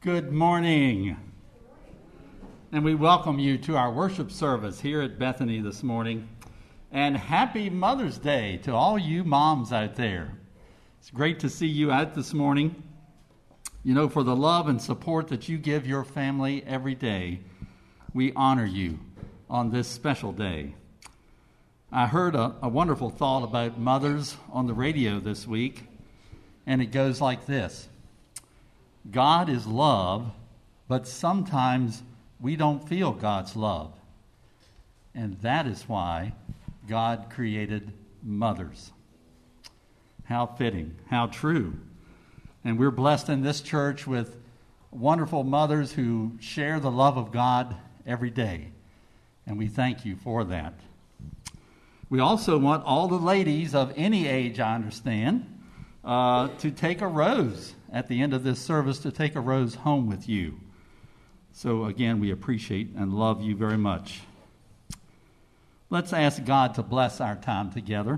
Good morning. And we welcome you to our worship service here at Bethany this morning. And happy Mother's Day to all you moms out there. It's great to see you out this morning. You know, for the love and support that you give your family every day, we honor you on this special day. I heard a wonderful thought about mothers on the radio this week, and it goes like this. God is love, but sometimes we don't feel God's love. And that is why God created mothers. How fitting, how true. And we're blessed in this church with wonderful mothers who share the love of God every day. And we thank you for that. We also want all the ladies of any age, I understand, to take a rose at the end of this service, to take a rose home with you. So again, we appreciate and love you very much. Let's ask God to bless our time together.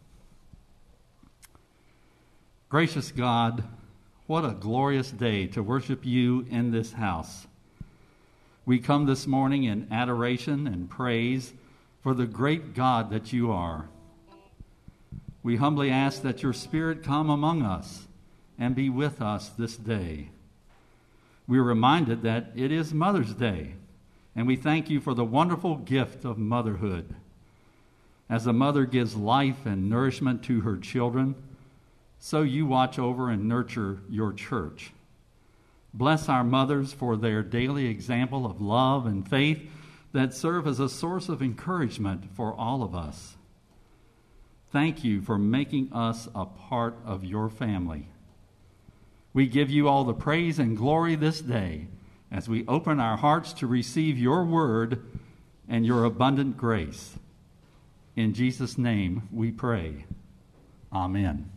Gracious God, what a glorious day to worship you in this house. We come this morning in adoration and praise for the great God that you are. We humbly ask that your Spirit come among us and be with us this day. We are reminded that it is Mother's Day, and we thank you for the wonderful gift of motherhood. As a mother gives life and nourishment to her children, so you watch over and nurture your church. Bless our mothers for their daily example of love and faith that serve as a source of encouragement for all of us. Thank you for making us a part of your family. We give you all the praise and glory this day as we open our hearts to receive your word and your abundant grace. In Jesus' name we pray. Amen.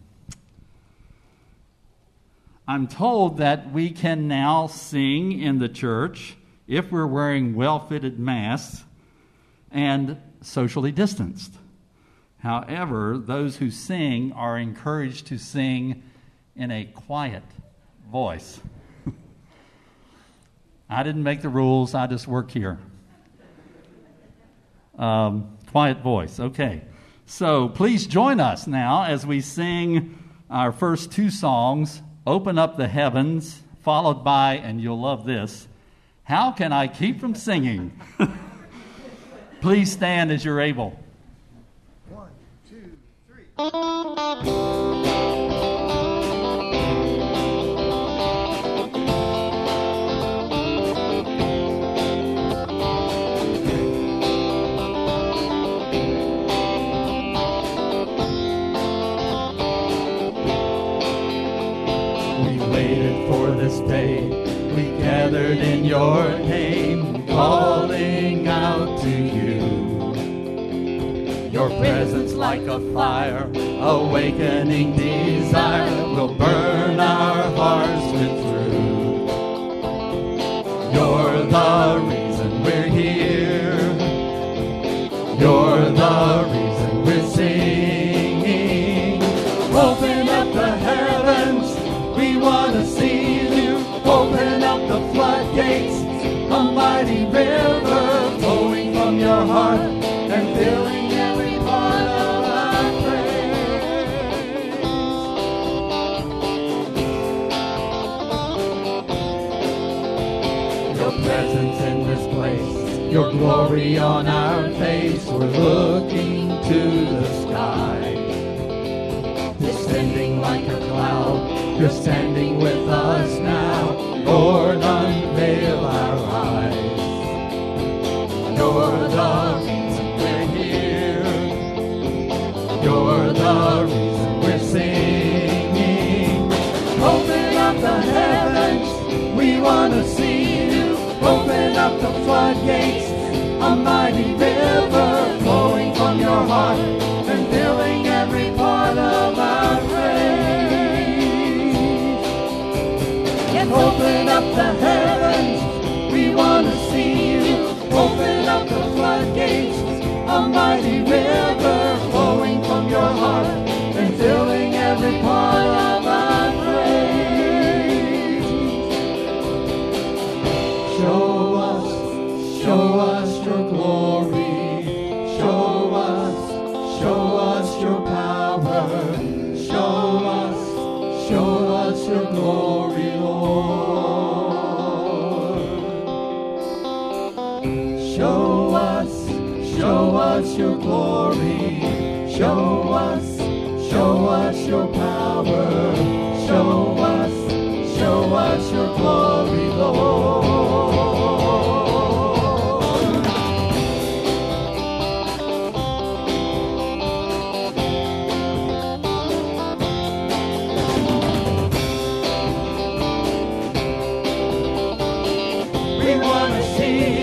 I'm told that we can now sing in the church if we're wearing well-fitted masks and socially distanced. However, those who sing are encouraged to sing in a quiet voice. I didn't make the rules, I just work here. Quiet voice, okay. So please join us now as we sing our first two songs, Open Up the Heavens, followed by, and you'll love this, How Can I Keep From Singing? Please stand as you're able. 1, 2, 3. Day we gathered in your name, calling out to you. Your presence like a fire, awakening desire, will burn our hearts with truth. You're the reason we're here. You're the reason we're singing. Open up the heavens, we want to see. Open up the floodgates, a mighty river flowing from your heart and filling every part of our praise. Your presence in this place, your glory on our face, we're looking to the sky. Descending like a cloud, you're standing with us now. Lord, unveil our eyes. You're the reason we're here. You're the reason we're singing. Open up the heavens, we want to see you. Open up the floodgates, a mighty river flowing from your heart and filling every part of our praise. Open up the heavens, we want to see you. Open up the floodgates, a mighty river flowing from your heart and filling every part of our praise. Show us your glory. Show us your power. Show us your glory, Lord. Show us your glory. Show us your power. Show us your glory, Lord. We want to see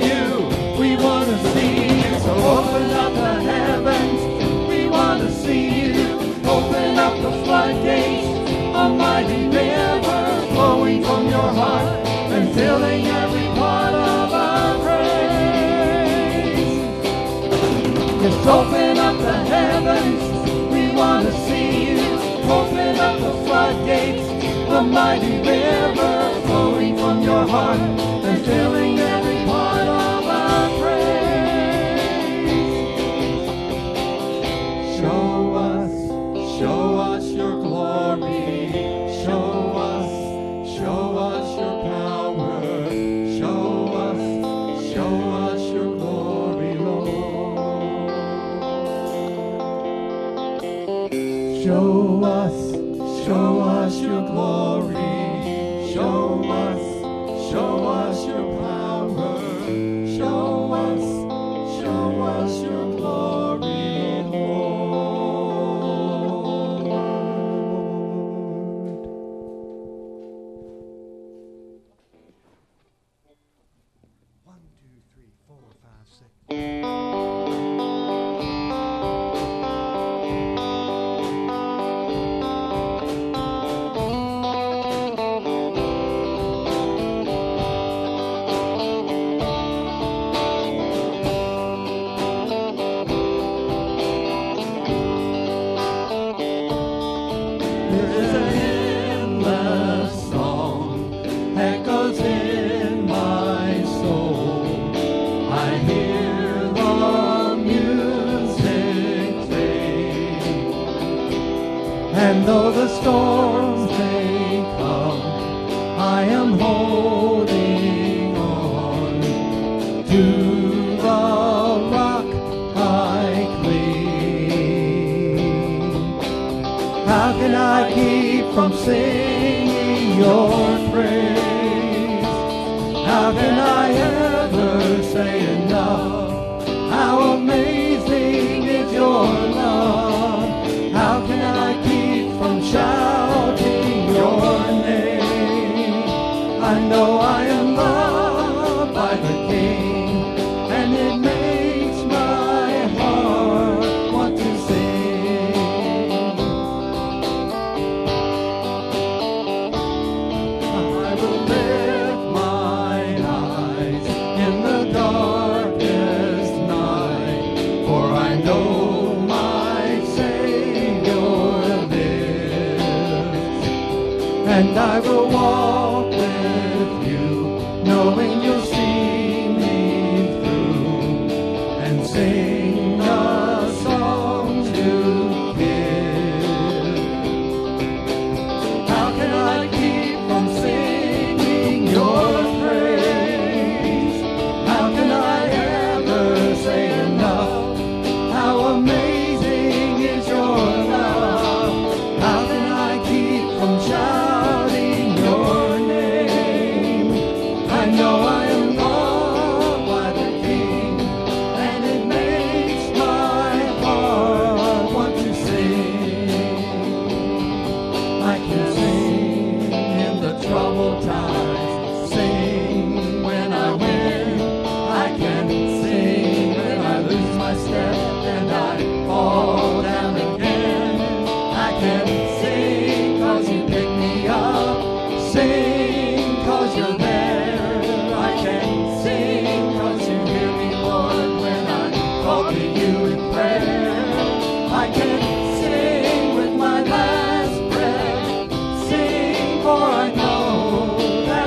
you, so open up the heavens. We want to see you, open up the floodgates, a mighty river flowing from your heart and filling every part of our praise. Just open up the heavens, we want to see you, open up the floodgates, a mighty river flowing from your heart and filling every part of our praise. Show us your glory. Show us your power. Show us your glory, Lord. Show us your glory. Show us your power. Show us your glory, Lord. 1, 2, 3, 4, 5, 6. There's an endless song echoes in my soul. I hear the music fade, and though the storms may come, I am holding on to the rock I cling. How can I keep from singing your praise? How can I ever say enough? How amazing is your love? How can I keep from shouting your name? I know I am loved by the King, and it makes my heart want to sing. I will lift my eyes in the darkest night, for I know my Savior lives, and I will walk with you, knowing you'll see me through, and sing a song to give. How can I keep from singing your praise? How can I ever say enough? How amazing is your love? How can I keep from shouting your name? I know I am loved by the King, and it makes my heart want to sing. I can sing in the troubled times, sing when I win. I can sing when I lose my step and I fall down again. I can sing 'cause you pick me up, sing 'cause you're there. I can sing 'cause you hear me, Lord, when I call to you in prayer. I can sing with my last breath, sing for I know that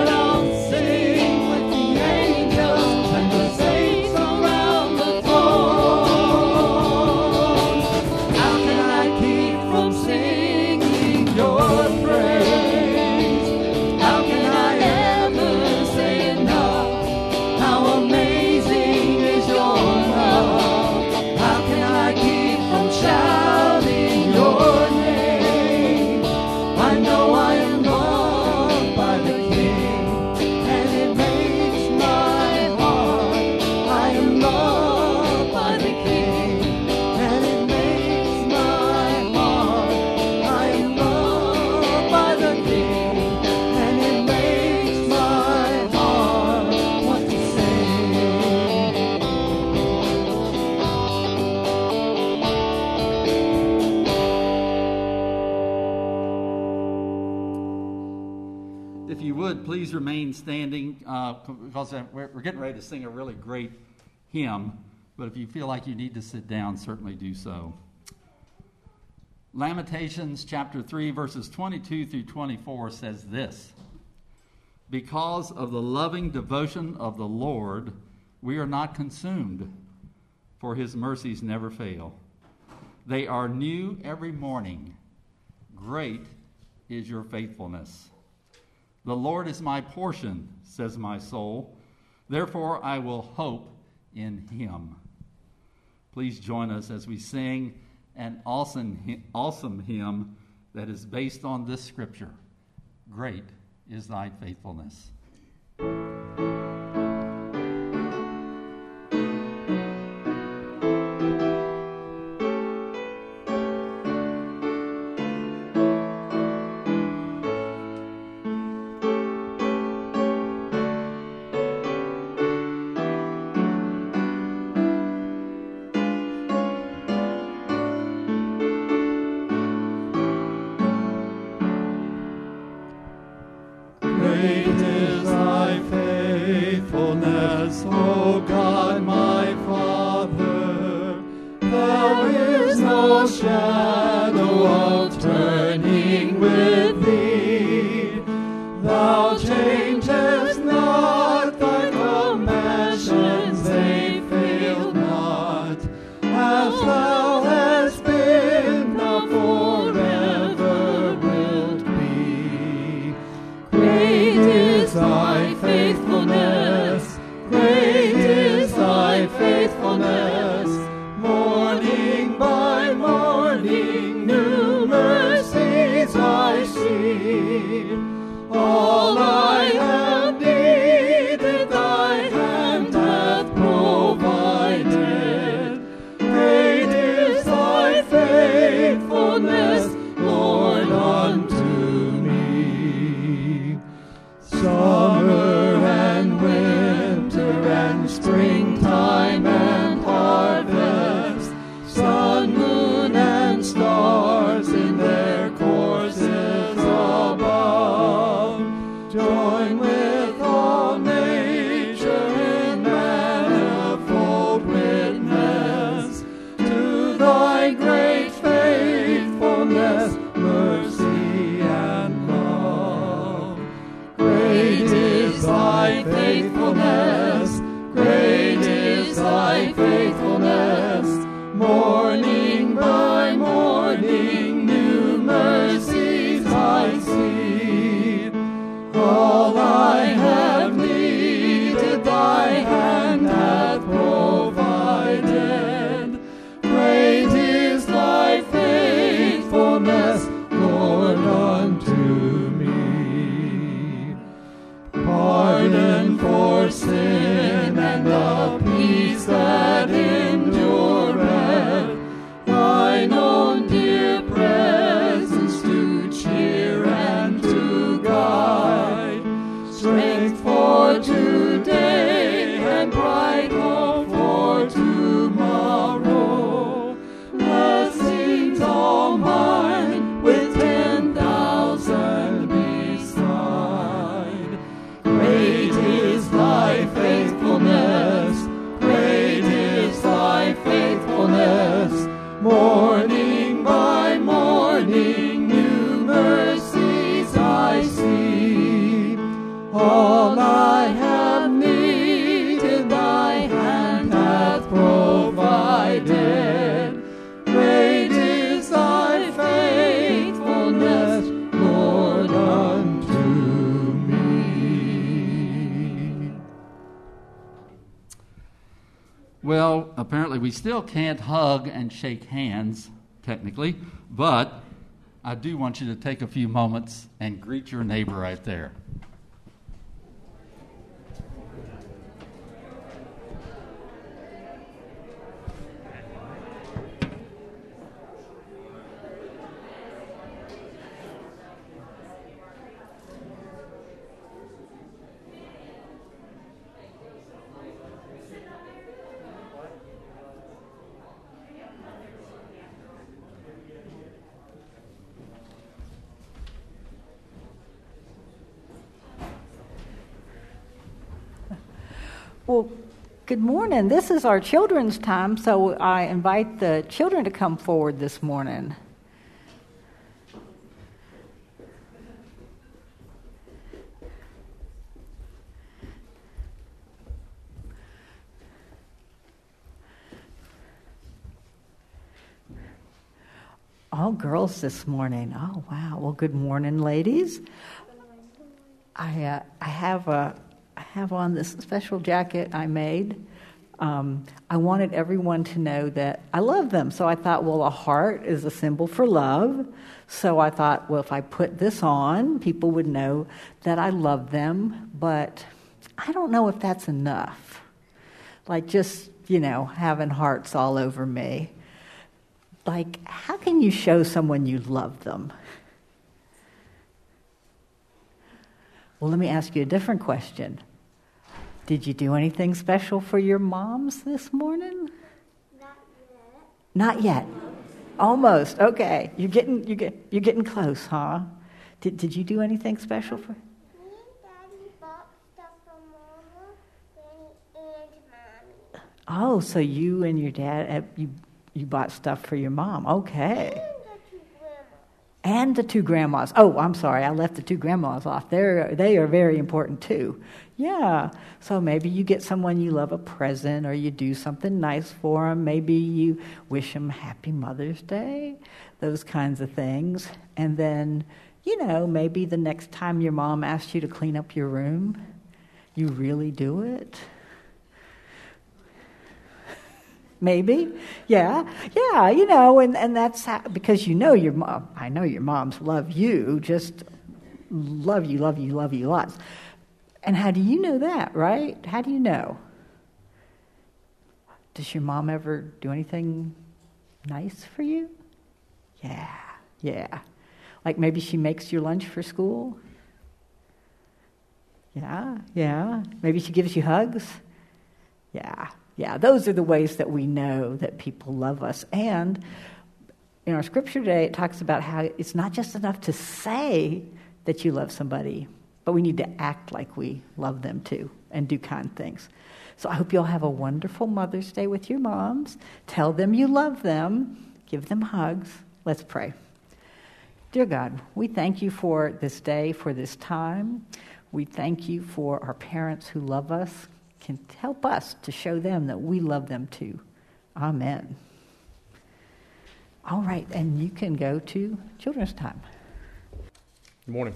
please remain standing because we're getting ready to sing a really great hymn. But if you feel like you need to sit down, certainly do so. Lamentations chapter 3, verses 22 through 24 says this: Because of the loving devotion of the Lord, we are not consumed, for his mercies never fail. They are new every morning. Great is your faithfulness. The Lord is my portion, says my soul. Therefore I will hope in him. Please join us as we sing an awesome hymn that is based on this scripture. Great is thy faithfulness. Well, apparently we still can't hug and shake hands, technically, but I do want you to take a few moments and greet your neighbor right there. Well, good morning. This is our children's time, so I invite the children to come forward this morning. All girls this morning. Oh, wow. Well, good morning, ladies. I have on this special jacket I made. I wanted everyone to know that I love them. So I thought, well, a heart is a symbol for love. So I thought, well, if I put this on, people would know that I love them. But I don't know if that's enough. Like just, having hearts all over me. Like, how can you show someone you love them? Well, let me ask you a different question. Did you do anything special for your moms this morning? Not yet. Almost. Okay. You're getting close, huh? Did you do anything special for? Me and Daddy bought stuff for Mama, Granny, and Mommy. Oh, so you and your dad you bought stuff for your mom. Okay. And the two grandmas. Oh, I'm sorry. I left the two grandmas off. They are very important too. Yeah. So maybe you get someone you love a present, or you do something nice for them. Maybe you wish them Happy Mother's Day. Those kinds of things. And then, maybe the next time your mom asks you to clean up your room, you really do it. Maybe, yeah, and that's because your mom. I know your moms love you, just love you lots. And how do you know that, right? How do you know? Does your mom ever do anything nice for you? Yeah. Like maybe she makes your lunch for school? Yeah. Maybe she gives you hugs? Yeah, those are the ways that we know that people love us. And in our scripture today, it talks about how it's not just enough to say that you love somebody, but we need to act like we love them too and do kind things. So I hope you'll have a wonderful Mother's Day with your moms. Tell them you love them. Give them hugs. Let's pray. Dear God, we thank you for this day, for this time. We thank you for our parents who love us. Can help us to show them that we love them too. Amen. All right, and you can go to children's time. Good morning.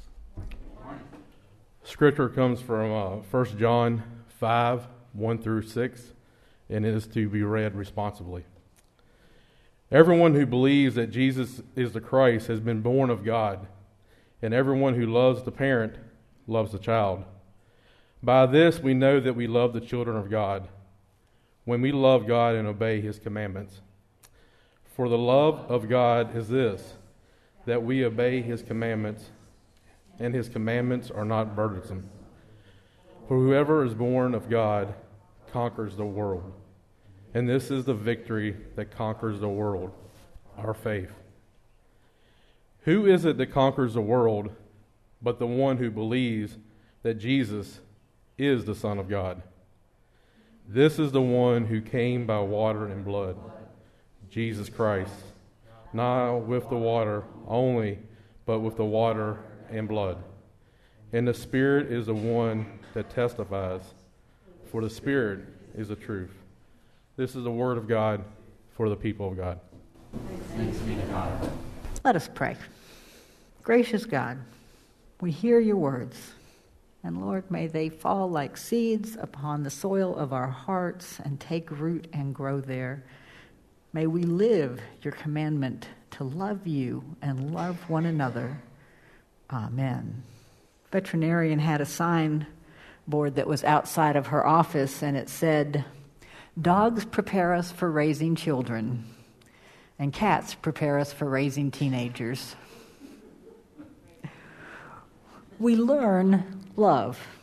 Scripture comes from 1 John 5, 1 through 6, and is to be read responsibly. Everyone who believes that Jesus is the Christ has been born of God, and everyone who loves the parent loves the child. By this we know that we love the children of God, when we love God and obey His commandments. For the love of God is this, that we obey His commandments, and His commandments are not burdensome. For whoever is born of God conquers the world, and this is the victory that conquers the world, our faith. Who is it that conquers the world but the one who believes that Jesus is the Son of God? This is the one who came by water and blood, Jesus Christ, not with the water only, but with the water and blood. And the Spirit is the one that testifies, for the Spirit is the truth. This is the word of God for the people of God. Thanks be to God. Let us pray. Gracious God, we hear your words. And Lord, may they fall like seeds upon the soil of our hearts and take root and grow there. May we live your commandment to love you and love one another. Amen. Veterinarian had a sign board that was outside of her office, and it said, "Dogs prepare us for raising children, and cats prepare us for raising teenagers." We learn love,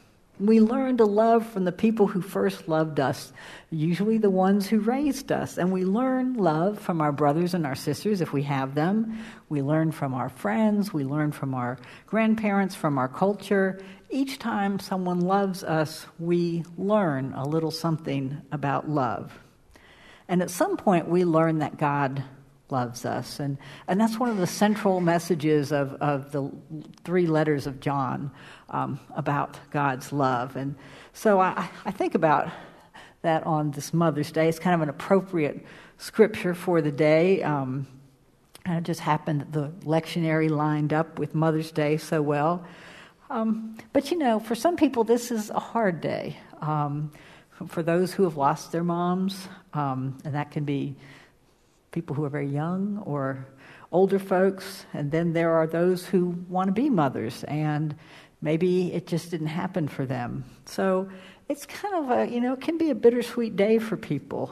We learn to love from the people who first loved us, usually the ones who raised us. And we learn love from our brothers and our sisters if we have them. We learn from our friends. We learn from our grandparents, from our culture. Each time someone loves us, we learn a little something about love. And at some point, we learn that God loves us. And that's one of the central messages of the 3 letters of John about God's love. And so I think about that on this Mother's Day. It's kind of an appropriate scripture for the day. And it just happened that the lectionary lined up with Mother's Day so well. But, for some people, this is a hard day. For those who have lost their moms, and that can be people who are very young or older folks, and then there are those who want to be mothers, and maybe it just didn't happen for them. So it's kind of it can be a bittersweet day for people.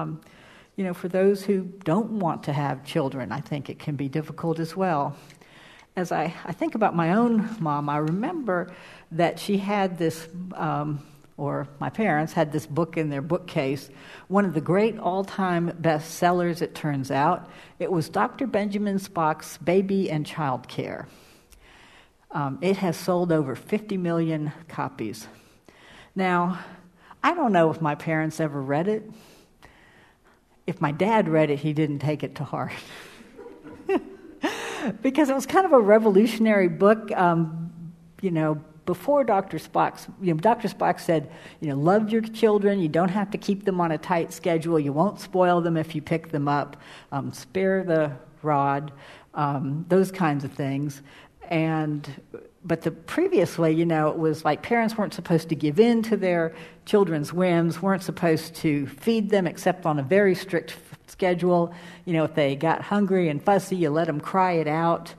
For those who don't want to have children, I think it can be difficult as well. As I think about my own mom, I remember that she had this or my parents had this book in their bookcase, one of the great all-time bestsellers, it turns out. It was Dr. Benjamin Spock's Baby and Child Care. It has sold over 50 million copies. Now, I don't know if my parents ever read it. If my dad read it, he didn't take it to heart. Because it was kind of a revolutionary book, before Dr. Spock's, Dr. Spock said, love your children. You don't have to keep them on a tight schedule. You won't spoil them if you pick them up. Spare the rod, those kinds of things. But the previous way, it was like parents weren't supposed to give in to their children's whims, weren't supposed to feed them except on a very strict schedule. If they got hungry and fussy, you let them cry it out.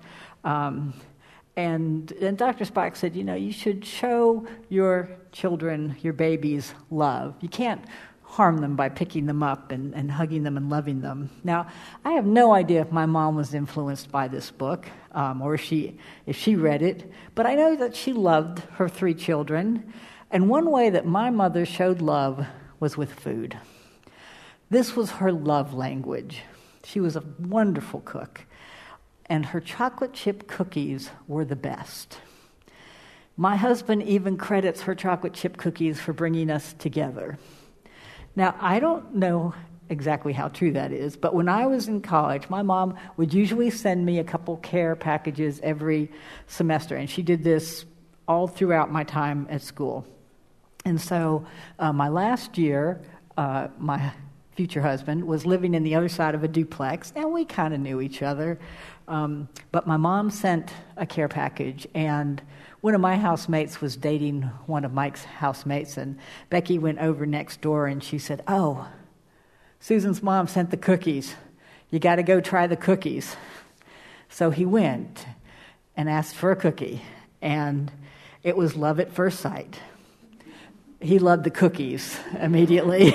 And Dr. Spock said, you should show your children, your babies, love. You can't harm them by picking them up and hugging them and loving them. Now, I have no idea if my mom was influenced by this book or if she read it, but I know that she loved her 3 children. And one way that my mother showed love was with food. This was her love language. She was a wonderful cook. And her chocolate chip cookies were the best. My husband even credits her chocolate chip cookies for bringing us together. Now, I don't know exactly how true that is, but when I was in college, my mom would usually send me a couple care packages every semester, and she did this all throughout my time at school. And so my last year, my future husband was living in the other side of a duplex, and we kind of knew each other. But my mom sent a care package, and one of my housemates was dating one of Mike's housemates, and Becky went over next door, and she said, "Oh, Susan's mom sent the cookies. You got to go try the cookies." So he went and asked for a cookie, and it was love at first sight. He loved the cookies immediately.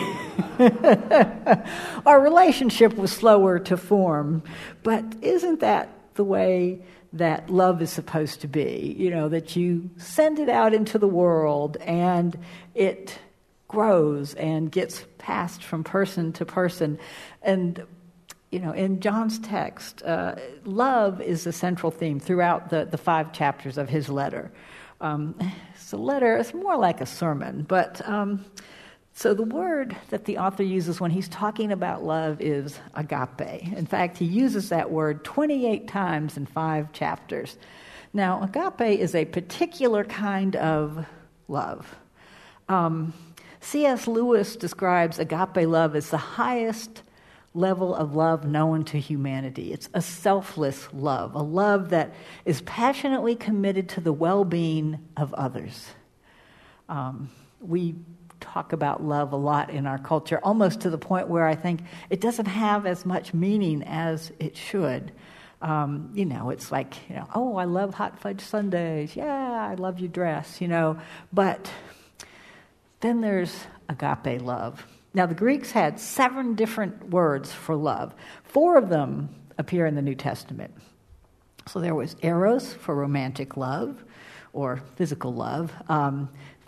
Our relationship was slower to form, but isn't that the way that love is supposed to be? That you send it out into the world and it grows and gets passed from person to person. And, in John's text, love is the central theme throughout the 5 chapters of his letter. It's a letter, it's more like a sermon, but so the word that the author uses when he's talking about love is agape. In fact, he uses that word 28 times in 5 chapters. Now, agape is a particular kind of love. C.S. Lewis describes agape love as the highest level of love known to humanity. It's a selfless love, a love that is passionately committed to the well-being of others. We talk about love a lot in our culture, almost to the point where I think it doesn't have as much meaning as it should. It's like, oh, I love hot fudge sundaes. Yeah, I love your dress, But then there's agape love. Now, the Greeks had 7 different words for love. 4 of them appear in the New Testament. So there was eros for romantic love or physical love,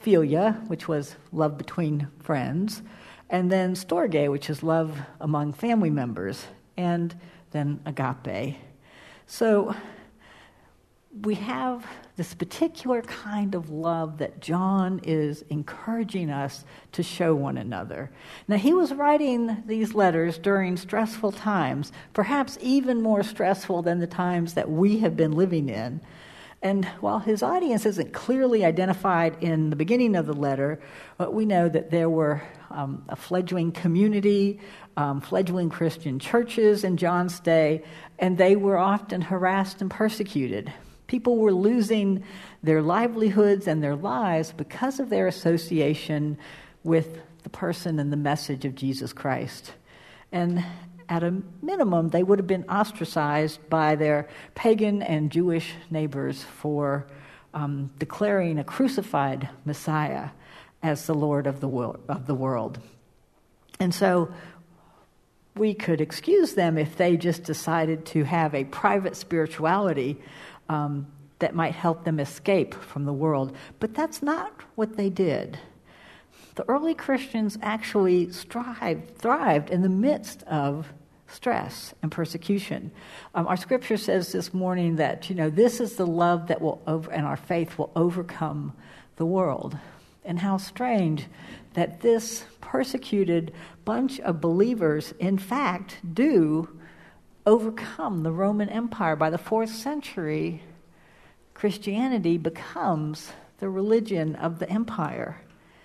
philia, which was love between friends, and then storge, which is love among family members, and then agape. So we have this particular kind of love that John is encouraging us to show one another. Now, he was writing these letters during stressful times, perhaps even more stressful than the times that we have been living in. And while his audience isn't clearly identified in the beginning of the letter, we know that there were a fledgling community, fledgling Christian churches in John's day, and they were often harassed and persecuted. People were losing their livelihoods and their lives because of their association with the person and the message of Jesus Christ. And at a minimum, they would have been ostracized by their pagan and Jewish neighbors for declaring a crucified Messiah as the Lord of the world. And so we could excuse them if they just decided to have a private spirituality that might help them escape from the world. But that's not what they did. The early Christians actually thrived in the midst of stress and persecution. Our scripture says this morning that, this is the love that will and our faith will overcome the world. And how strange that this persecuted bunch of believers, in fact, do overcome the Roman Empire. By the 4th century, Christianity becomes the religion of the empire.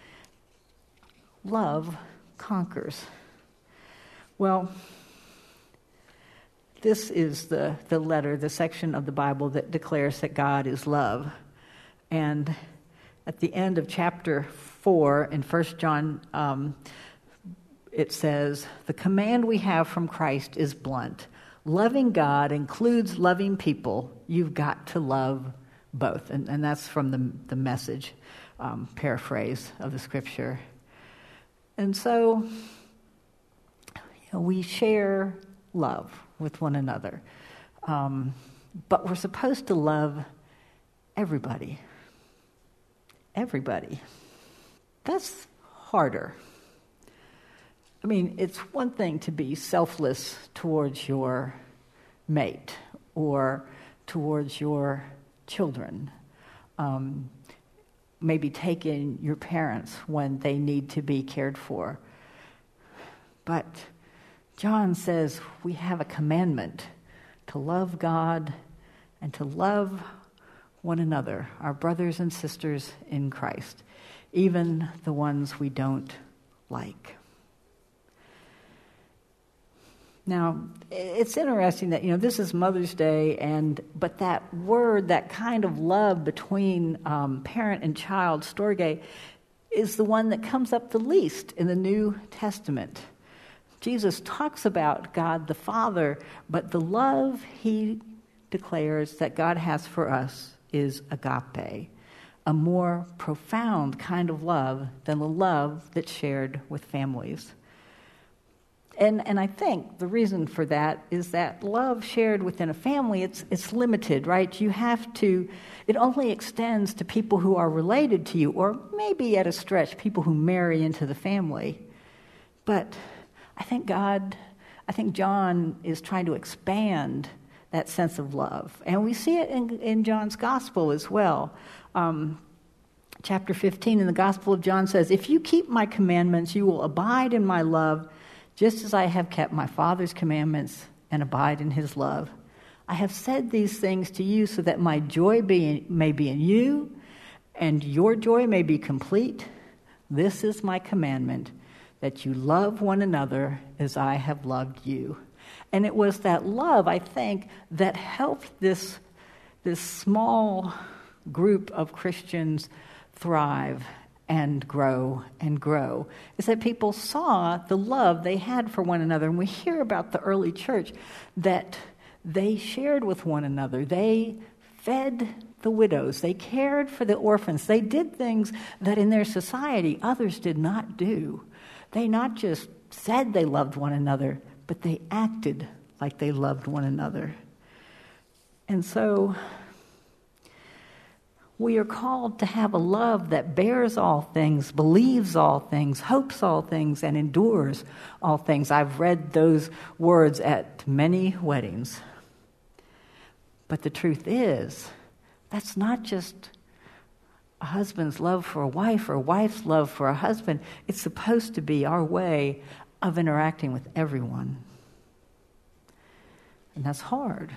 Love conquers. Well, this is the letter, the section of the Bible that declares that God is love. And at the end of chapter 4 in 1 John, it says, "The command we have from Christ is blunt. Loving God includes loving people. You've got to love both." And that's from the Message paraphrase of the scripture. And so, we share love with one another. But we're supposed to love everybody. Everybody. That's harder. I mean, it's one thing to be selfless towards your mate or towards your children. Maybe take in your parents when they need to be cared for. But John says we have a commandment to love God and to love one another, our brothers and sisters in Christ, even the ones we don't like. Now, it's interesting that, this is Mother's Day, but that word, that kind of love between parent and child, storge, is the one that comes up the least in the New Testament. Jesus talks about God the Father, but the love he declares that God has for us is agape, a more profound kind of love than the love that's shared with families. And I think the reason for that is that love shared within a family, it's limited, right? It only extends to people who are related to you, or maybe at a stretch, people who marry into the family. But I think John is trying to expand that sense of love. And we see it in John's gospel as well. Chapter 15 in the Gospel of John says, "If you keep my commandments, you will abide in my love, just as I have kept my Father's commandments and abide in his love. I have said these things to you so that my joy may be in you, and your joy may be complete. This is my commandment, that you love one another as I have loved you." And it was that love, I think, that helped this small group of Christians thrive and grow and grow. Is that people saw the love they had for one another. And we hear about the early church that they shared with one another. They fed the widows. They cared for the orphans. They did things that in their society others did not do. They not just said they loved one another, but they acted like they loved one another. And so We are called to have a love that bears all things, believes all things, hopes all things, and endures all things. I've read those words at many weddings. But the truth is, that's not just a husband's love for a wife or a wife's love for a husband. It's supposed to be our way of interacting with everyone. And that's hard.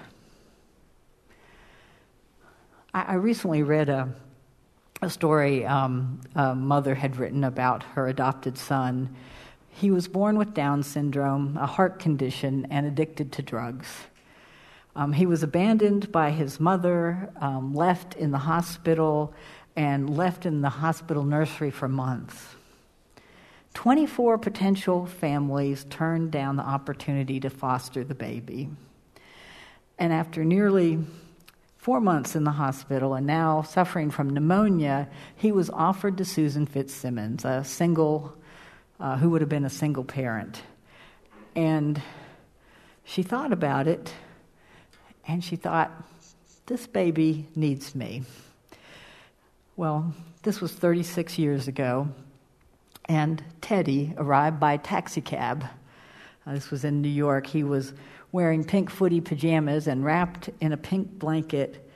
I recently read a story a mother had written about her adopted son. He was born with Down syndrome, a heart condition, and addicted to drugs. He was abandoned by his mother, left in the hospital, and left in the hospital nursery for months. 24 potential families turned down the opportunity to foster the baby. And after nearly 4 months in the hospital and now suffering from pneumonia, he was offered to Susan Fitzsimmons, a single, who would have been a single parent. And she thought about it, and she thought, this baby needs me. Well, this was 36 years ago, and Teddy arrived by taxicab. This was in New York. He was wearing pink footy pajamas and wrapped in a pink blanket.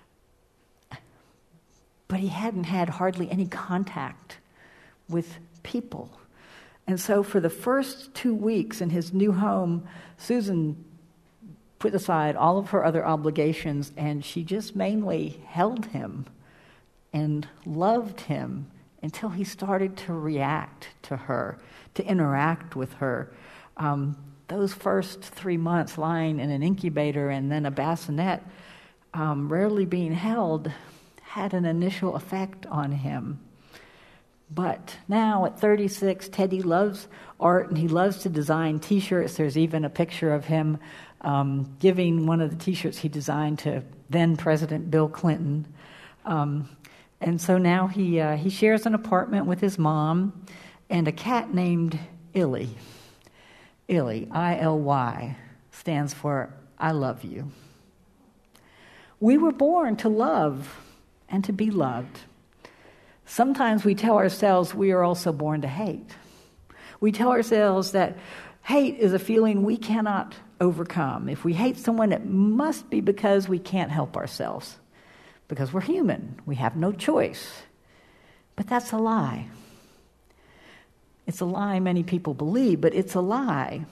But he hadn't had hardly any contact with people. And so for the first 2 weeks in his new home, Susan put aside all of her other obligations, and she just mainly held him and loved him until he started to react to her, to interact with her. Those first 3 months lying in an incubator and then a bassinet, rarely being held, had an initial effect on him. But now at 36, Teddy loves art and he loves to design T-shirts. There's even a picture of him giving one of the T-shirts he designed to then President Bill Clinton. And so now he shares an apartment with his mom and a cat named Illy. Illy, I-L-Y, stands for I love you. We were born to love and to be loved. Sometimes we tell ourselves we are also born to hate. We tell ourselves that hate is a feeling we cannot overcome. If we hate someone, it must be because we can't help ourselves. Because we're human. We have no choice. But that's a lie. It's a lie many people believe, but it's a lie.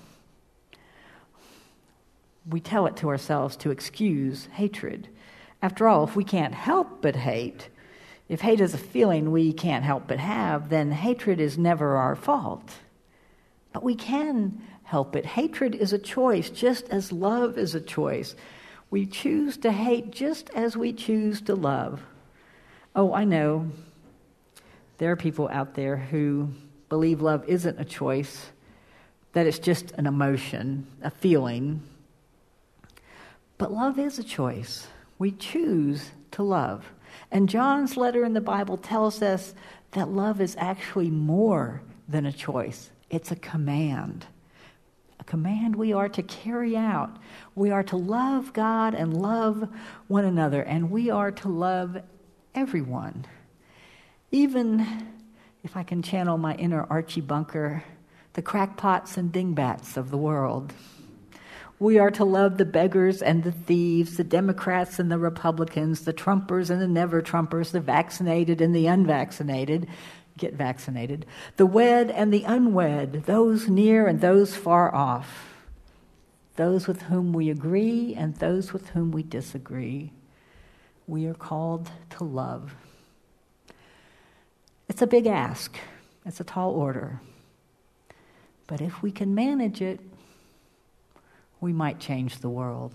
We tell it to ourselves to excuse hatred. After all, if we can't help but hate, if hate is a feeling we can't help but have, then hatred is never our fault. But we can help it. Hatred is a choice, just as love is a choice. We choose to hate just as we choose to love. Oh, I know there are people out there who believe love isn't a choice, that it's just an emotion, a feeling. But love is a choice. We choose to love. And John's letter in the Bible tells us that love is actually more than a choice. It's a command. A command we are to carry out. We are to love God and love one another, and we are to love everyone. Even, if I can channel my inner Archie Bunker, the crackpots and dingbats of the world. We are to love the beggars and the thieves, the Democrats and the Republicans, the Trumpers and the never-Trumpers, the vaccinated and the unvaccinated. Get vaccinated. The wed and the unwed, those near and those far off, those with whom we agree and those with whom we disagree. We are called to love. It's a big ask. It's a tall order. But if we can manage it, we might change the world.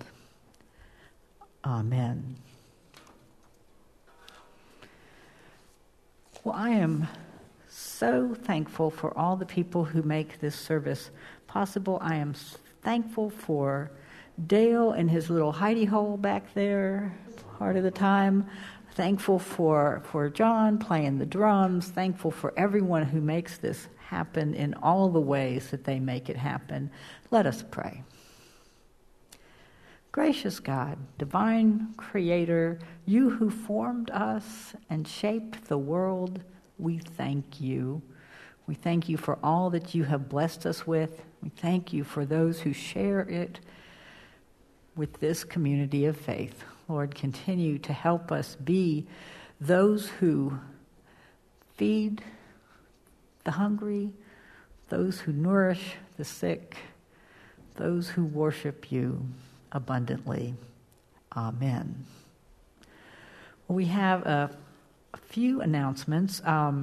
Amen. Well, I am so thankful for all the people who make this service possible. I am thankful for Dale and his little hidey hole back there part of the time. Thankful for John playing the drums. Thankful for everyone who makes this happen in all the ways that they make it happen. Let us pray. Gracious God, divine creator, you who formed us and shaped the world, we thank you. We thank you for all that you have blessed us with. We thank you for those who share it with this community of faith. Lord, continue to help us be those who feed the hungry, those who nourish the sick, those who worship you abundantly. Amen. Well, we have a few announcements.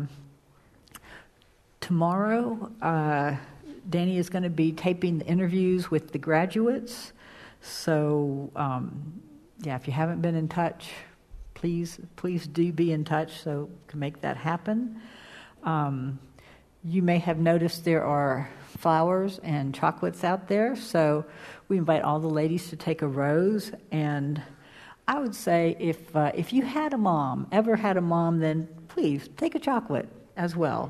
Tomorrow, Danny is going to be taping the interviews with the graduates. So, if you haven't been in touch, please do be in touch so we can make that happen. You may have noticed there are flowers and chocolates out there, so we invite all the ladies to take a rose. And I would say if you ever had a mom, then please take a chocolate as well.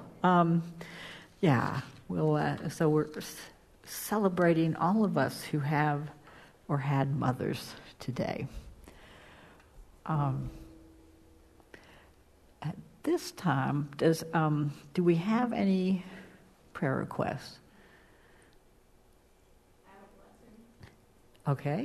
So we're celebrating all of us who have or had mothers today. At this time, do we have any prayer requests? Okay.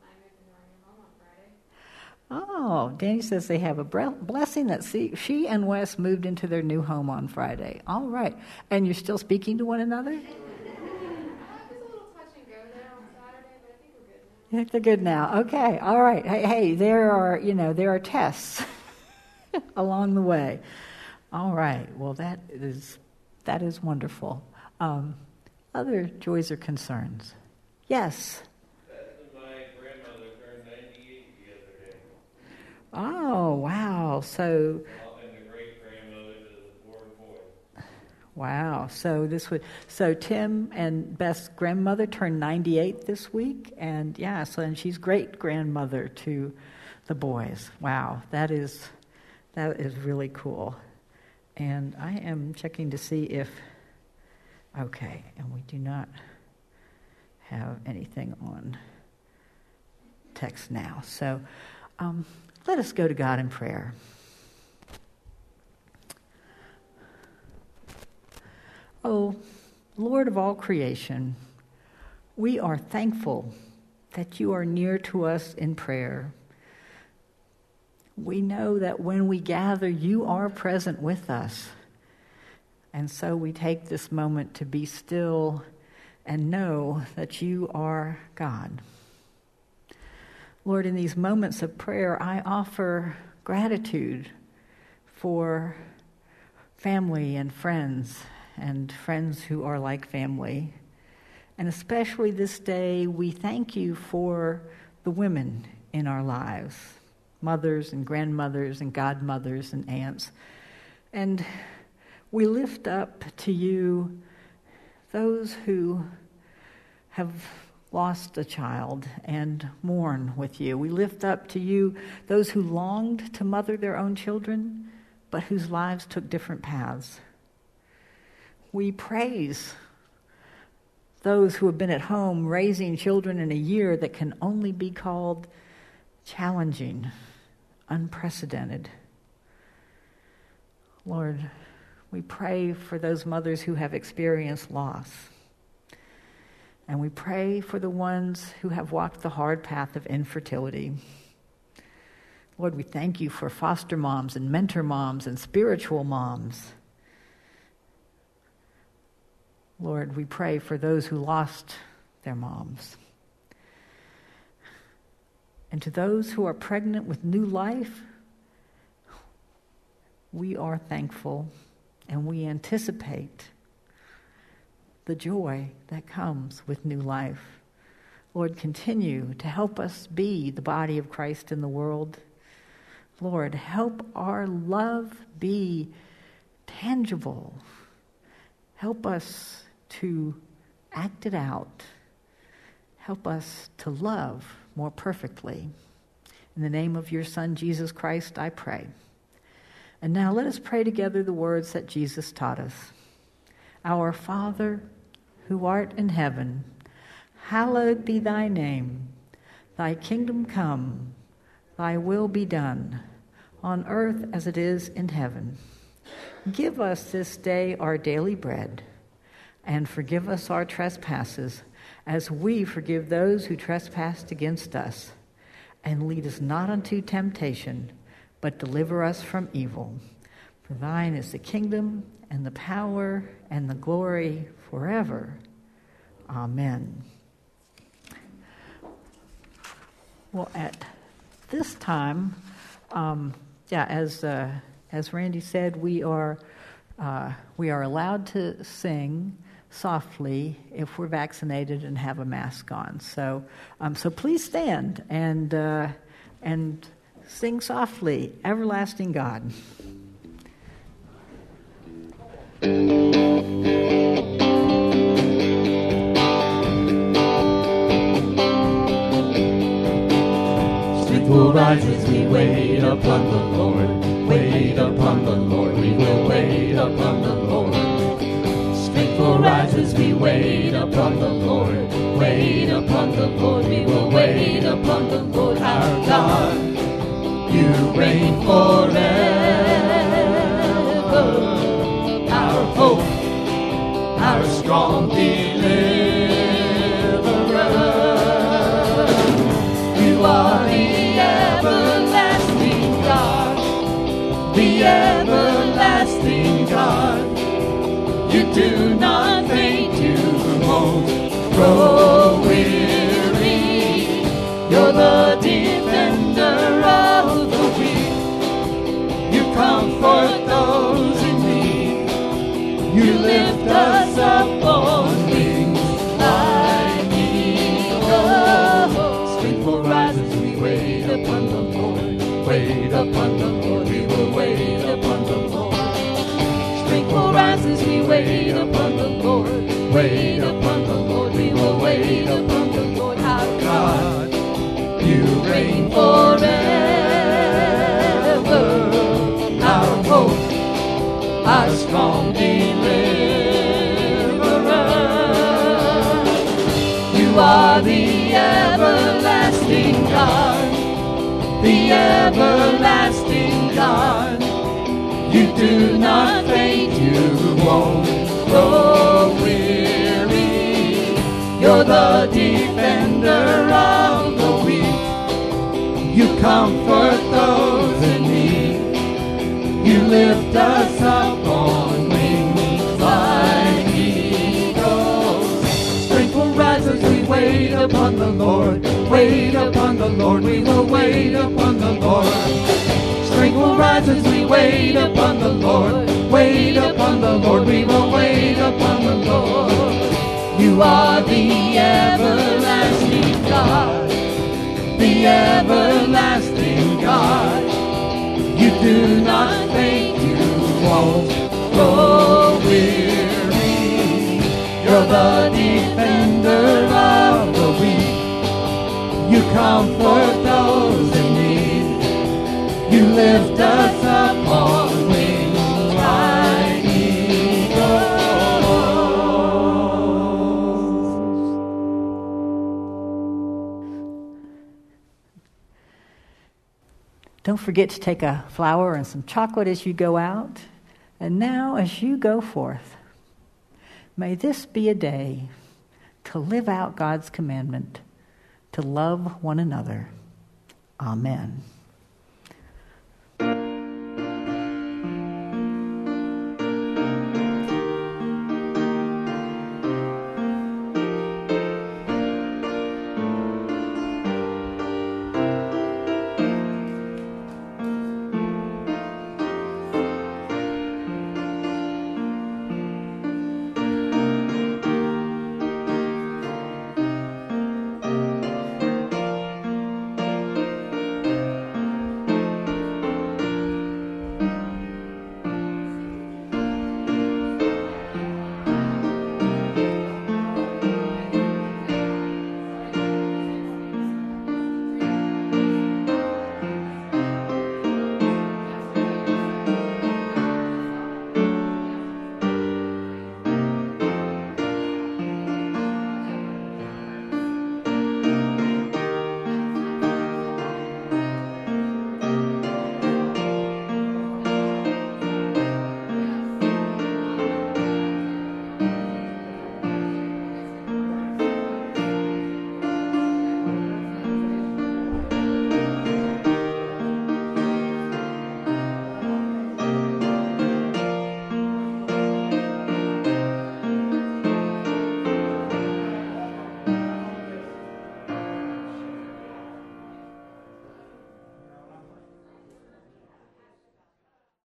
Oh, Danny says they have a blessing that she and Wes moved into their new home on Friday. All right. And you're still speaking to one another? There's a little touch and go there on Saturday, but I think we're good now. Yeah, they're good now. Okay. All right. Hey, there are tests along the way. All right. Well, that is wonderful. Other joys or concerns? Yes. My grandmother turned 98 the other day. Oh, wow. So, And the great-grandmother to the 4 boys. wow. So Tim and Beth's grandmother turned 98 this week, and and she's great-grandmother to the boys. Wow. That is really cool. And I am checking to see if, okay, and we do not have anything on text now. So let us go to God in prayer. Oh, Lord of all creation, we are thankful that you are near to us in prayer. We know that when we gather, you are present with us. And so we take this moment to be still and know that you are God. Lord, in these moments of prayer, I offer gratitude for family and friends who are like family. And especially this day, we thank you for the women in our lives, mothers and grandmothers and godmothers and aunts. And we lift up to you those who have lost a child and mourn with you. We lift up to you those who longed to mother their own children, but whose lives took different paths. We praise those who have been at home raising children in a year that can only be called challenging, unprecedented. Lord, we pray for those mothers who have experienced loss. And we pray for the ones who have walked the hard path of infertility. Lord, we thank you for foster moms and mentor moms and spiritual moms. Lord, we pray for those who lost their moms. And to those who are pregnant with new life, we are thankful and we anticipate the joy that comes with new life. Lord, continue to help us be the body of Christ in the world. Lord, help our love be tangible. Help us to act it out. Help us to love more perfectly. In the name of your Son, Jesus Christ, I pray. And now let us pray together the words that Jesus taught us. Our Father, who art in heaven, hallowed be thy name. Thy kingdom come, thy will be done, on earth as it is in heaven. Give us this day our daily bread, and forgive us our trespasses, as we forgive those who trespass against us. And lead us not unto temptation, but deliver us from evil. For thine is the kingdom, and the power, and the glory forever. Amen. Well, at this time, as Randy said, we are allowed to sing softly if we're vaccinated and have a mask on. So please stand and sing softly, Everlasting God. Strength will rise as we wait upon the Lord. Wait upon the Lord. We will wait upon the Lord. Strength will rise as we wait upon the Lord. Wait upon the Lord. We will wait upon the Lord. Our God, you reign forever. Our hope, our strong deliverer. You are the everlasting God, the everlasting God. You do not faint, you won't grow weary. You're the defender of the weak. You comfort those in need. You lift us up on wings like eagles. Strength will rise as we wait upon the Lord. Wait upon the Lord. We will wait upon the Lord. Strength will rise as we wait upon the Lord. Wait upon the Lord. We will wait upon the Lord. Our God, you reign forever. Our hope, our strong deliverer. You are the everlasting God, the everlasting God. You do not faint, you won't grow weary. You're the defender of the weak. You comfort those in need. You lift us up on wings like eagles. Strength will rise as we wait upon the Lord. Wait upon the Lord. We will wait upon the Lord. Strength will rise as we wait upon the Lord. Wait upon the Lord. We will wait upon the Lord. You are the everlasting God, the everlasting God. You do not faint, you won't grow weary. You're the defender of the weak. You comfort those in need. You lift us up on wings like eagles. Don't forget to take a flower and some chocolate as you go out. And now, as you go forth, may this be a day to live out God's commandment, to love one another. Amen.